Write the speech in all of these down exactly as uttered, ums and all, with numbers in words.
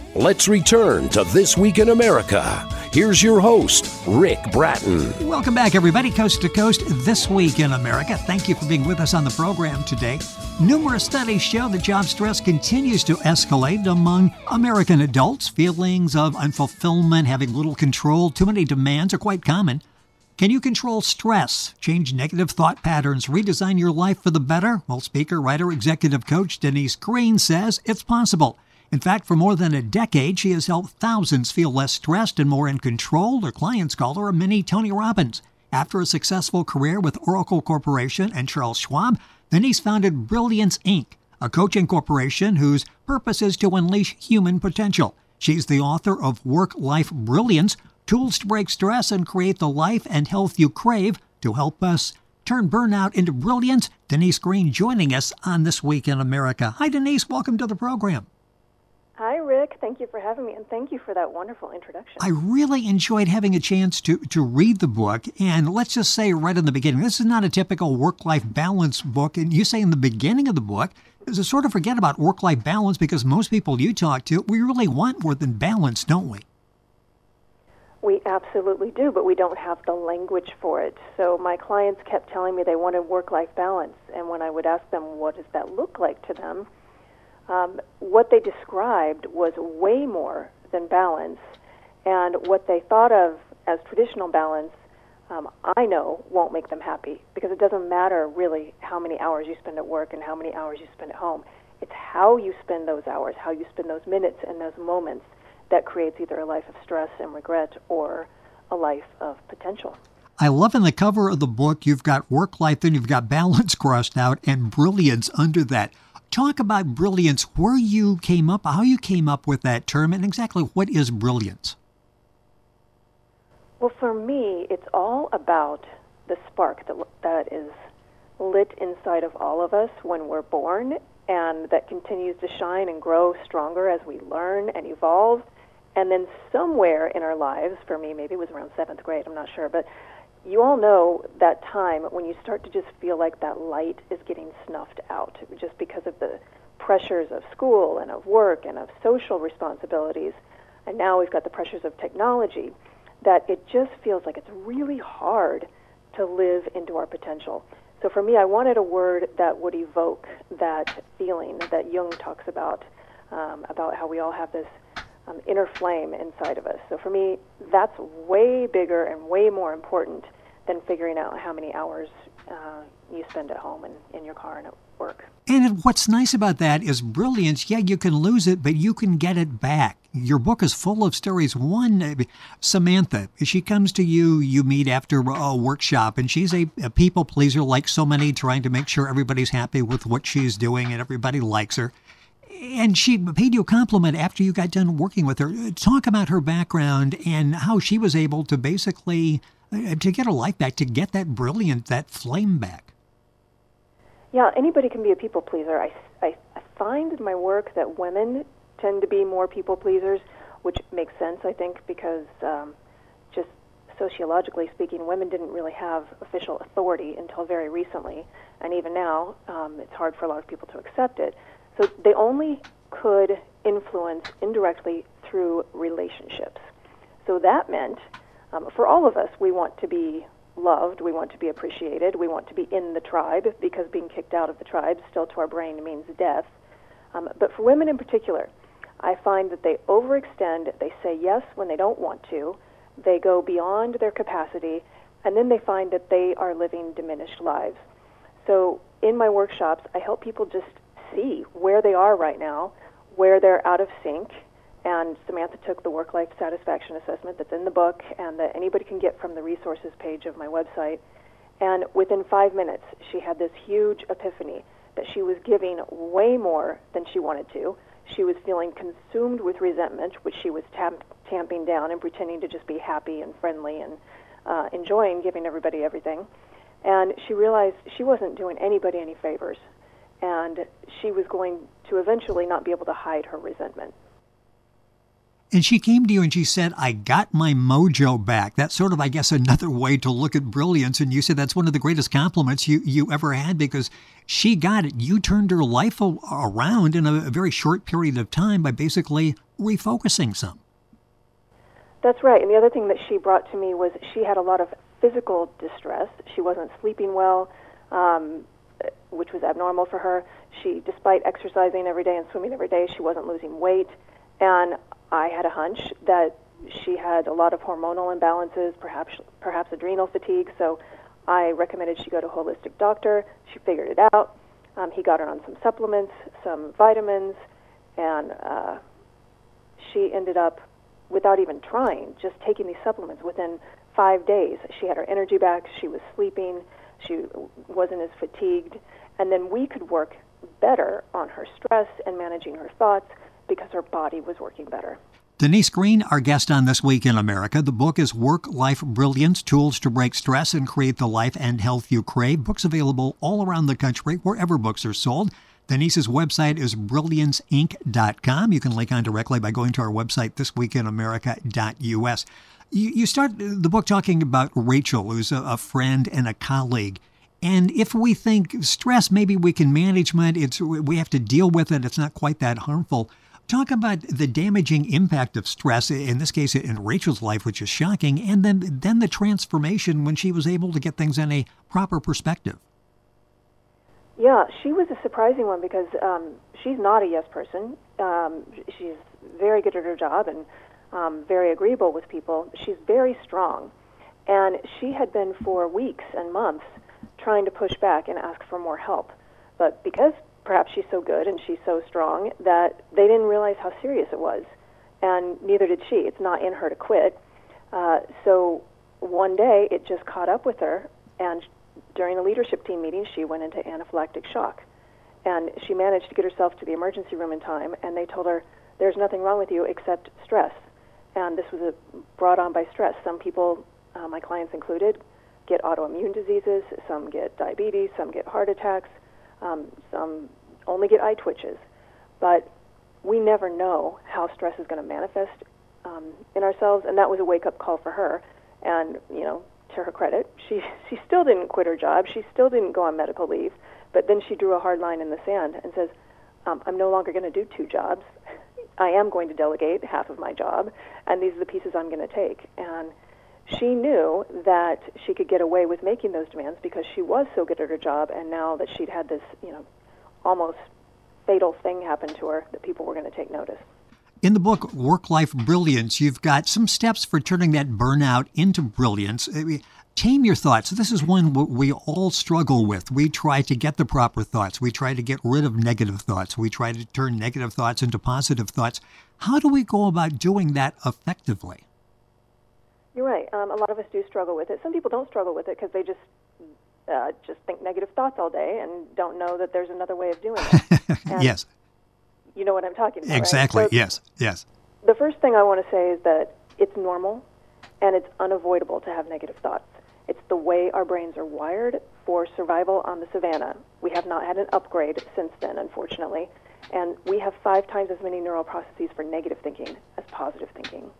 Let's return to This Week in America. Here's your host, Rick Bratton. Welcome back, everybody, coast to coast, This Week in America. Thank you for being with us on the program today. Numerous studies show that job stress continues to escalate among American adults. Feelings of unfulfillment, having little control, too many demands are quite common. Can you control stress, change negative thought patterns, redesign your life for the better? Well, speaker, writer, executive coach Denise Green says it's possible. In fact, for more than a decade, she has helped thousands feel less stressed and more in control. Her clients call her a mini Tony Robbins. After a successful career with Oracle Corporation and Charles Schwab, Denise founded Brilliance, Incorporated, a coaching corporation whose purpose is to unleash human potential. She's the author of Work-Life Brilliance, Tools to Break Stress and Create the Life and Health You Crave. To help us turn burnout into brilliance, Denise Green joining us on This Week in America. Hi, Denise. Welcome to the program. Hi, Rick. Thank you for having me, and thank you for that wonderful introduction. I really enjoyed having a chance to, to read the book, and let's just say right in the beginning, this is not a typical work-life balance book, and you say in the beginning of the book, is to sort of forget about work-life balance because most people you talk to, we really want more than balance, don't we? We absolutely do, but we don't have the language for it. So my clients kept telling me they wanted work-life balance, and when I would ask them what does that look like to them, um, what they described was way more than balance, and what they thought of as traditional balance, um, I know won't make them happy, because it doesn't matter really how many hours you spend at work and how many hours you spend at home. It's how you spend those hours, how you spend those minutes and those moments that creates either a life of stress and regret or a life of potential. I love in the cover of the book, you've got work life, then you've got balance crossed out and brilliance under that. Talk about brilliance, where you came up, how you came up with that term, and exactly what is brilliance? Well, for me, it's all about the spark that, that is lit inside of all of us when we're born, and that continues to shine and grow stronger as we learn and evolve. And then somewhere in our lives, for me, maybe it was around seventh grade, I'm not sure, but you all know that time when you start to just feel like that light is getting snuffed out just because of the pressures of school and of work and of social responsibilities. And now we've got the pressures of technology, that it just feels like it's really hard to live into our potential. So for me, I wanted a word that would evoke that feeling that Jung talks about, um, about how we all have this um, inner flame inside of us. So for me, that's way bigger and way more important than figuring out how many hours uh, you spend at home and in your car and at work. And what's nice about that is brilliance. Yeah, you can lose it, but you can get it back. Your book is full of stories. One, Samantha, she comes to you, you meet after a workshop, and she's a, a people pleaser like so many, trying to make sure everybody's happy with what she's doing and everybody likes her. And she paid you a compliment after you got done working with her. Talk about her background and how she was able to basically, uh, to get her life back, to get that brilliant, that flame back. Yeah, anybody can be a people pleaser. I, I, I find in my work that women tend to be more people pleasers, which makes sense, I think, because um, just sociologically speaking, women didn't really have official authority until very recently, and even now, um, it's hard for a lot of people to accept it. So they only could influence indirectly through relationships. So that meant, um, for all of us, we want to be loved, we want to be appreciated, we want to be in the tribe, because being kicked out of the tribe still to our brain means death. Um, but for women in particular, I find that they overextend, they say yes when they don't want to, they go beyond their capacity, and then they find that they are living diminished lives. So in my workshops, I help people just see where they are right now, where they're out of sync, and Samantha took the work-life satisfaction assessment that's in the book and that anybody can get from the resources page of my website, and within five minutes, she had this huge epiphany that she was giving way more than she wanted to. She was feeling consumed with resentment, which she was tamp- tamping down and pretending to just be happy and friendly and uh, enjoying giving everybody everything. And she realized she wasn't doing anybody any favors, and she was going to eventually not be able to hide her resentment. And she came to you and she said, I got my mojo back. That's sort of, I guess, another way to look at brilliance. And you said that's one of the greatest compliments you, you ever had, because she got it. You turned her life around in a very short period of time by basically refocusing some. That's right. And the other thing that she brought to me was she had a lot of physical distress. She wasn't sleeping well, um, which was abnormal for her. She, despite exercising every day and swimming every day, she wasn't losing weight. And I had a hunch that she had a lot of hormonal imbalances, perhaps perhaps adrenal fatigue. So I recommended she go to a holistic doctor. She figured it out. Um, he got her on some supplements, some vitamins, and uh, she ended up, without even trying, just taking these supplements. Within five days, she had her energy back. She was sleeping. She wasn't as fatigued. And then we could work better on her stress and managing her thoughts because her body was working better. Denise Green, our guest on This Week in America. The book is Work-Life Brilliance, Tools to Break Stress and Create the Life and Health You Crave. Books available all around the country, wherever books are sold. Denise's website is brilliance inc dot com. You can link on directly by going to our website, this week in america dot u s. You, you start the book talking about Rachel, who's a, a friend and a colleague. And if we think stress, maybe we can manage it, it's, we have to deal with it, it's not quite that harmful. Talk about the damaging impact of stress, in this case in Rachel's life, which is shocking, and then, then the transformation when she was able to get things in a proper perspective. Yeah, she was a surprising one because um, she's not a yes person. Um, she's very good at her job and um, very agreeable with people. She's very strong. And she had been for weeks and months trying to push back and ask for more help. But because perhaps she's so good and she's so strong that they didn't realize how serious it was. And neither did she. It's not in her to quit. Uh, so one day it just caught up with her, and during a leadership team meeting, she went into anaphylactic shock. And she managed to get herself to the emergency room in time, and they told her, there's nothing wrong with you except stress. And this was a, brought on by stress. Some people, uh, my clients included, get autoimmune diseases, some get diabetes, some get heart attacks, um, some only get eye twitches. But we never know how stress is going to manifest um, in ourselves, and that was a wake-up call for her. And, you know, to her credit, she she still didn't quit her job. She still didn't go on medical leave. But then she drew a hard line in the sand and says, um, I'm no longer going to do two jobs. I am going to delegate half of my job, and these are the pieces I'm going to take. And she knew that she could get away with making those demands because she was so good at her job, and now that she'd had this, you know, almost fatal thing happen to her, that people were going to take notice. In the book, Work-Life Brilliance, you've got some steps for turning that burnout into brilliance. Tame your thoughts. This is one we all struggle with. We try to get the proper thoughts. We try to get rid of negative thoughts. We try to turn negative thoughts into positive thoughts. How do we go about doing that effectively? You're right. Um, a lot of us do struggle with it. Some people don't struggle with it because they just uh, just think negative thoughts all day and don't know that there's another way of doing it. Yes. You know what I'm talking about, Exactly. Right? So yes. Yes. The first thing I want to say is that it's normal and it's unavoidable to have negative thoughts. It's the way our brains are wired for survival on the savannah. We have not had an upgrade since then, unfortunately, and we have five times as many neural processes for negative thinking as positive thinking.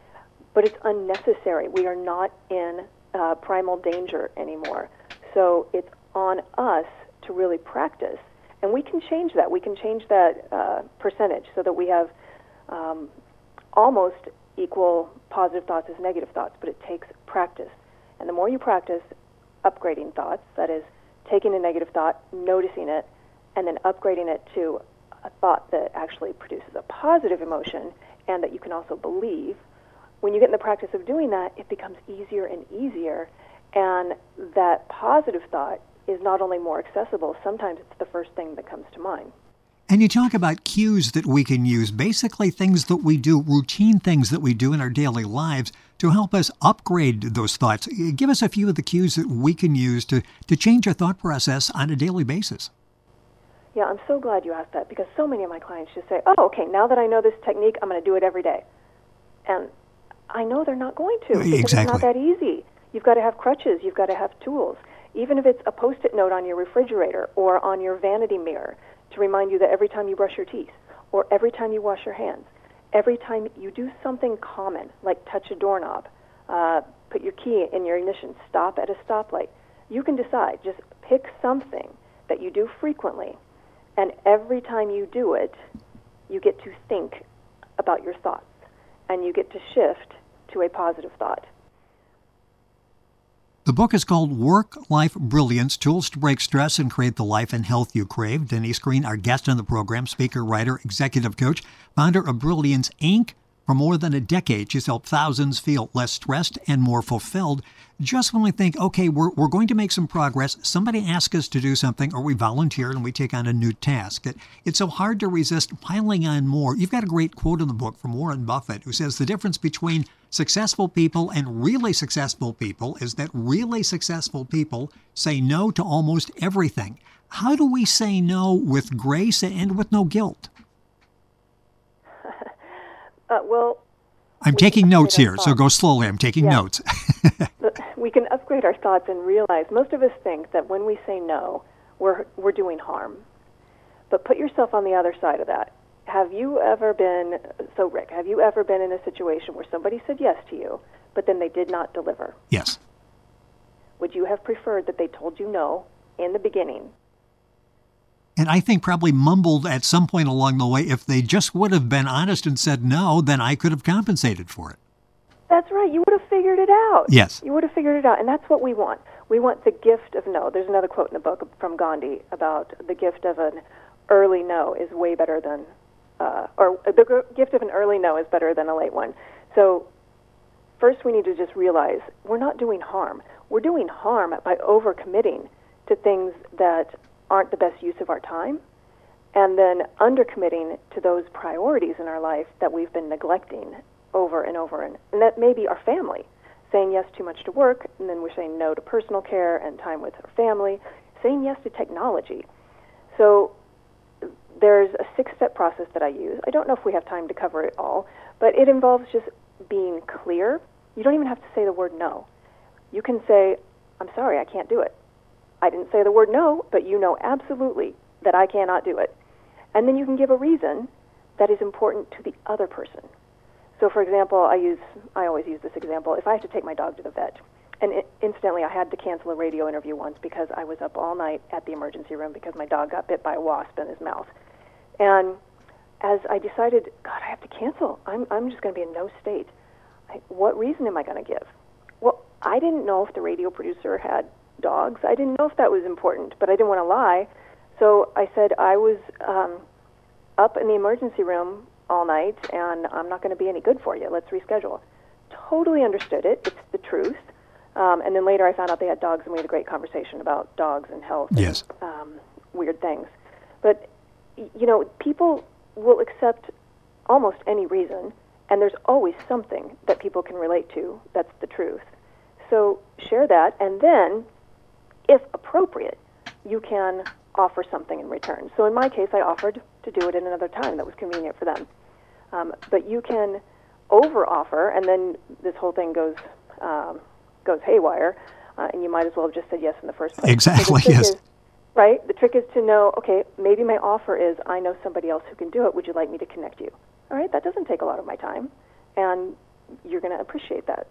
But it's unnecessary. We are not in uh, primal danger anymore. So it's on us to really practice. And we can change that. We can change that uh, percentage so that we have um, almost equal positive thoughts as negative thoughts, but it takes practice. And the more you practice upgrading thoughts, that is, taking a negative thought, noticing it, and then upgrading it to a thought that actually produces a positive emotion and that you can also believe, when you get in the practice of doing that, it becomes easier and easier, and that positive thought is not only more accessible, sometimes it's the first thing that comes to mind. And you talk about cues that we can use, basically things that we do, routine things that we do in our daily lives to help us upgrade those thoughts. Give us a few of the cues that we can use to, to change our thought process on a daily basis. Yeah, I'm so glad you asked that because so many of my clients just say, oh, okay, now that I know this technique, I'm going to do it every day. And I know they're not going to because exactly. It's not that easy. You've got to have crutches. You've got to have tools. Even if it's a Post-it note on your refrigerator or on your vanity mirror to remind you that every time you brush your teeth or every time you wash your hands, every time you do something common like touch a doorknob, uh, put your key in your ignition, stop at a stoplight, you can decide. Just pick something that you do frequently, and every time you do it, you get to think about your thoughts, and you get to shift to a positive thought. The book is called Work-Life Brilliance, Tools to Break Stress and Create the Life and Health You Crave. Denise Green, our guest on the program, speaker, writer, executive coach, founder of Brilliance, Incorporated. For more than a decade, she's helped thousands feel less stressed and more fulfilled. Just when we think, okay, we're, we're going to make some progress, somebody asks us to do something, or we volunteer and we take on a new task. It, it's so hard to resist piling on more. You've got a great quote in the book from Warren Buffett, who says the difference between successful people and really successful people is that really successful people say no to almost everything. How do we say no with grace and with no guilt? Uh, well, I'm we taking notes here, thoughts. so go slowly. I'm taking yeah. notes. We can upgrade our thoughts and realize most of us think that when we say no, we're we're doing harm. But put yourself on the other side of that. Have you ever been, so Rick, have you ever been in a situation where somebody said yes to you, but then they did not deliver? Yes. Would you have preferred that they told you no in the beginning? And I think probably mumbled at some point along the way, if they just would have been honest and said no, then I could have compensated for it. That's right. You would have figured it out. Yes. You would have figured it out. And that's what we want. We want the gift of no. There's another quote in the book from Gandhi about the gift of an early no is way better than, uh, or the g- gift of an early no is better than a late one. So first we need to just realize we're not doing harm. We're doing harm by overcommitting to things that aren't the best use of our time, and then undercommitting to those priorities in our life that we've been neglecting over and over. And, and that may be our family, saying yes too much to work, and then we're saying no to personal care and time with our family, saying yes to technology. So there's a six-step process that I use. I don't know if we have time to cover it all, but it involves just being clear. You don't even have to say the word no. You can say, I'm sorry, I can't do it. I didn't say the word no, but you know absolutely that I cannot do it. And then you can give a reason that is important to the other person. So, for example, I use I always use this example. If I have to take my dog to the vet, and it, incidentally, I had to cancel a radio interview once because I was up all night at the emergency room because my dog got bit by a wasp in his mouth. And as I decided, God, I have to cancel. I'm I'm just going to be in no state. I, what reason am I going to give? Well, I didn't know if the radio producer had dogs. I didn't know if that was important, but I didn't want to lie. So I said I was um, up in the emergency room all night, and I'm not going to be any good for you. Let's reschedule. Totally understood it. It's the truth. Um, and then later I found out they had dogs, and we had a great conversation about dogs and health yes. and um, weird things. But, you know, people will accept almost any reason, and there's always something that people can relate to that's the truth. So share that, and then if appropriate, you can offer something in return. So in my case, I offered to do it at another time that was convenient for them. Um, but you can over-offer, and then this whole thing goes um, goes haywire, uh, and you might as well have just said yes in the first place. Exactly, so yes. Is, right? The trick is to know, okay, maybe my offer is, I know somebody else who can do it. Would you like me to connect you? All right, that doesn't take a lot of my time, and you're going to appreciate that.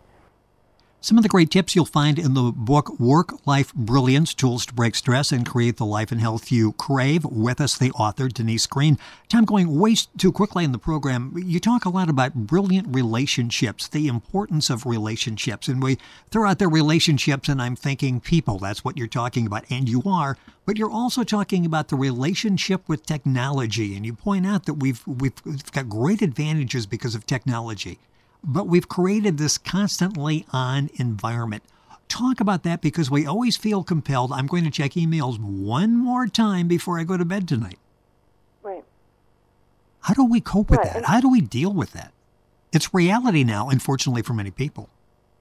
Some of the great tips you'll find in the book, Work-Life Brilliance, Tools to Break Stress and Create the Life and Health You Crave. With us, the author, Denise Green. Time going way too quickly in the program. You talk a lot about brilliant relationships, the importance of relationships. And we throw out their relationships, and I'm thinking people. That's what you're talking about, and you are. But you're also talking about the relationship with technology. And you point out that we've we've got great advantages because of technology. But we've created this constantly on environment. Talk about that, because we always feel compelled. I'm going to check emails one more time before I go to bed tonight. Right. How do we cope with right. that? How do we deal with that? It's reality now, unfortunately, for many people.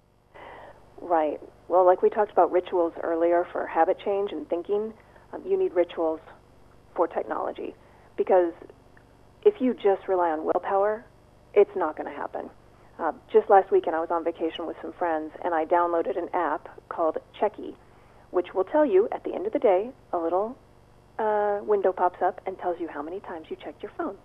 Right. Well, like we talked about rituals earlier for habit change and thinking, um, you need rituals for technology. Because if you just rely on willpower, it's not going to happen. Uh, just last weekend, I was on vacation with some friends, and I downloaded an app called Checky, which will tell you, at the end of the day, a little uh, window pops up and tells you how many times you checked your phone.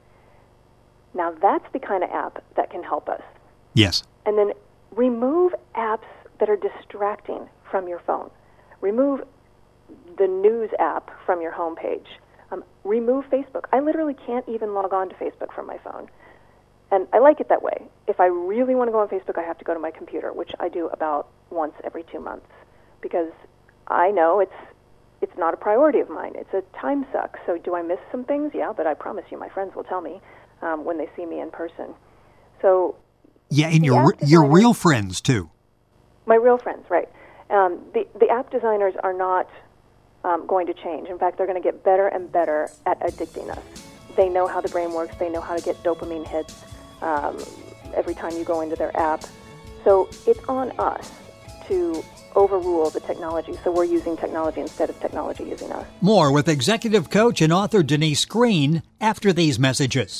Now, that's the kind of app that can help us. Yes. And then remove apps that are distracting from your phone. Remove the news app from your homepage. Um, remove Facebook. I literally can't even log on to Facebook from my phone. I like it that way. If I really want to go on Facebook, I have to go to my computer, which I do about once every two months, because I know it's it's not a priority of mine. It's a time suck. So do I miss some things? Yeah, but I promise you my friends will tell me um, when they see me in person. So yeah, and your your real friends, too. My real friends, right. Um, the, the app designers are not um, going to change. In fact, they're going to get better and better at addicting us. They know how the brain works. They know how to get dopamine hits um, every time you go into their app. So it's on us to overrule the technology. So we're using technology instead of technology using us. More with executive coach and author Denise Green after these messages.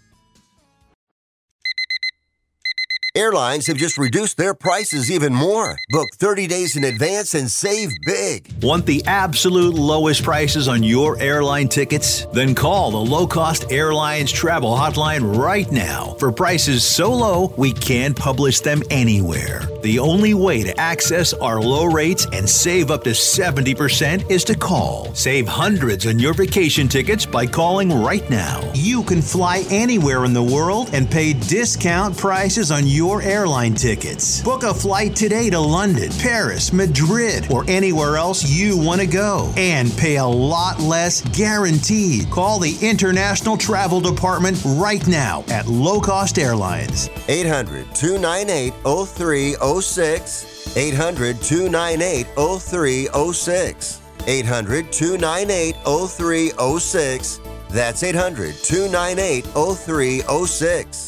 Airlines have just reduced their prices even more. Book thirty days in advance and save big. Want the absolute lowest prices on your airline tickets? Then call the Low Cost Airlines Travel Hotline right now for prices so low we can't publish them anywhere. The only way to access our low rates and save up to seventy percent is to call. Save hundreds on your vacation tickets by calling right now. You can fly anywhere in the world and pay discount prices on your Your airline tickets. Book a flight today to London, Paris, Madrid, or anywhere else you want to go and pay a lot less guaranteed. Call the International Travel Department right now at Low Cost Airlines. eight hundred, two nine eight, oh three oh six. eight hundred, two nine eight, oh three oh six. eight hundred, two nine eight, oh three oh six. That's eight hundred, two nine eight, oh three oh six.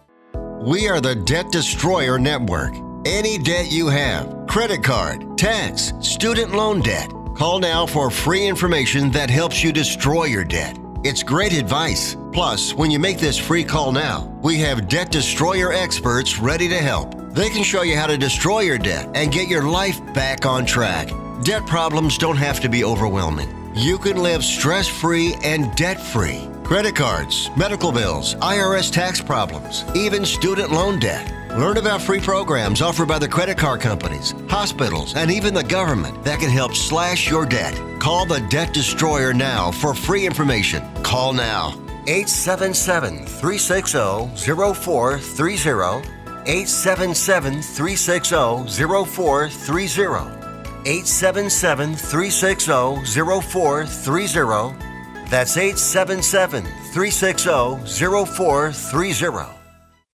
We are the Debt Destroyer Network. Any debt you have, credit card, tax, student loan debt, call now for free information that helps you destroy your debt. It's great advice. Plus, when you make this free call now, we have Debt Destroyer experts ready to help. They can show you how to destroy your debt and get your life back on track. Debt problems don't have to be overwhelming. You can live stress-free and debt-free. Credit cards, medical bills, I R S tax problems, even student loan debt. Learn about free programs offered by the credit card companies, hospitals, and even the government that can help slash your debt. Call the Debt Destroyer now for free information. Call now. eight seven seven, three six zero, zero four three zero. eight seven seven, three six zero, zero four three zero. eight seven seven, three six zero, zero four three zero. That's eight seven seven, three six zero, zero four three zero.